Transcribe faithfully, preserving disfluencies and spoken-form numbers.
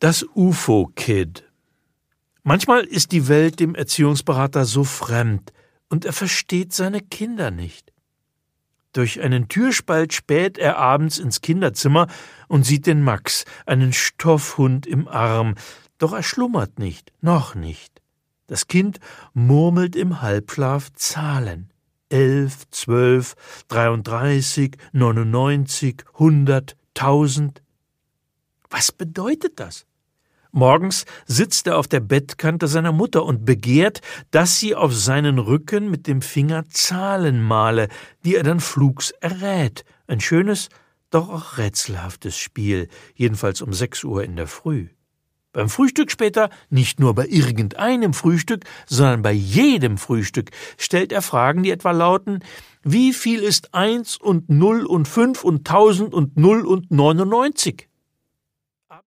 Das U F O-Kid. Manchmal ist die Welt dem Erziehungsberater so fremd und er versteht seine Kinder nicht. Durch einen Türspalt späht er abends ins Kinderzimmer und sieht den Max, einen Stoffhund im Arm, doch er schlummert nicht, noch nicht. Das Kind murmelt im Halbschlaf Zahlen. Elf, zwölf, dreiunddreißig, neunundneunzig, hundert, tausend. Was bedeutet das? Morgens sitzt er auf der Bettkante seiner Mutter und begehrt, dass sie auf seinen Rücken mit dem Finger Zahlen male, die er dann flugs errät. Ein schönes, doch auch rätselhaftes Spiel, jedenfalls um sechs Uhr in der Früh. Beim Frühstück später, nicht nur bei irgendeinem Frühstück, sondern bei jedem Frühstück, stellt er Fragen, die etwa lauten: Wie viel ist eins und null und fünf und tausend und null und neunundneunzig?